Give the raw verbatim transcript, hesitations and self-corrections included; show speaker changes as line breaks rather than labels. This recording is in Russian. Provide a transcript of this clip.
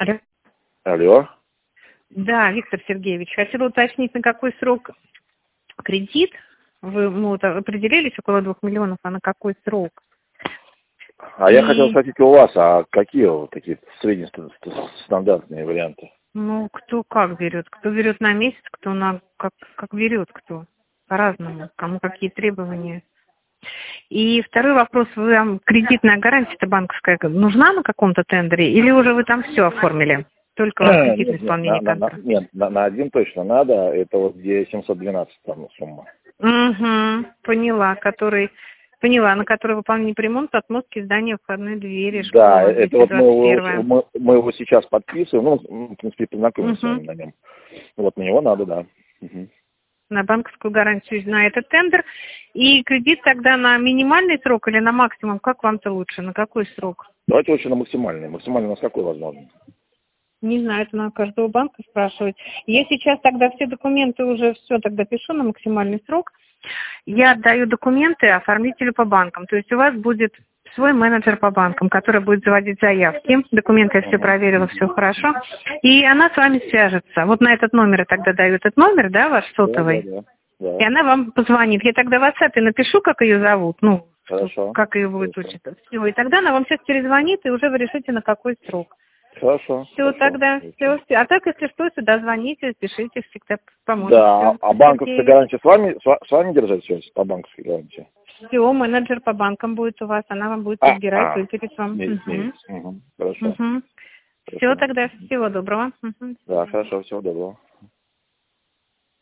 Алло.
Алло.
Да, Виктор Сергеевич, хотела уточнить, на какой срок кредит? Вы ну, вот, определились около двух миллионов, а на какой срок?
А
И...
я хотел спросить у вас, а какие вот такие среднестандартные варианты?
Ну, кто как берет. Кто берет на месяц, кто на как, как берет, кто. По-разному. Кому какие требования. И второй вопрос. Вы там кредитная гарантия-то банковская нужна на каком-то тендере? Или уже вы там все оформили? Только вам кредитное исполнение
нет, на, на,
контракта?
нет, на, на один точно надо. Это вот где семьсот двенадцать там сумма.
Угу, поняла, который, поняла, на который выполнение ремонта, отмостки, здания, входной двери,
Да,
школа,
это вот мы его,
двести двадцать один.
мы, мы его сейчас подписываем, ну, в принципе, познакомились с
Угу.
вами на нем. Вот на него надо, да. Угу.
На банковскую гарантию на этот тендер. И кредит тогда на минимальный срок или на максимум? Как вам-то лучше? На какой срок?
Давайте лучше на максимальный. Максимальный у нас какой возможно?
Не знаю, это надо каждого банка спрашивать. Я сейчас тогда все документы уже все тогда пишу на максимальный срок. Я отдаю документы оформителю по банкам. То есть у вас будет свой менеджер по банкам, который будет заводить заявки. Документы я все проверила, все хорошо. И она с вами свяжется. Вот на этот номер я тогда даю этот номер, да, ваш сотовый.
Да, да, да, да.
И она вам позвонит. Я тогда в WhatsApp напишу, как ее зовут, ну,
Хорошо.
как ее будет
Хорошо.
учиться. Все. И тогда она вам сейчас перезвонит, и уже вы решите, на какой срок.
Хорошо.
Все,
Хорошо.
тогда, все, все. А так, если что, сюда звоните, пишите, всегда поможем.
Да,
Всё.
а банковская гарантия с вами, с ва- с вами держать связь по банковской гарантии?
Все, менеджер по банкам будет у вас, она вам будет
А,
подбирать,
а,
выберет вам.
с ней, с ней.
Угу.
Угу. Хорошо.
Угу. Все,
Хорошо.
тогда, всего доброго. Угу.
Да, хорошо, всего доброго.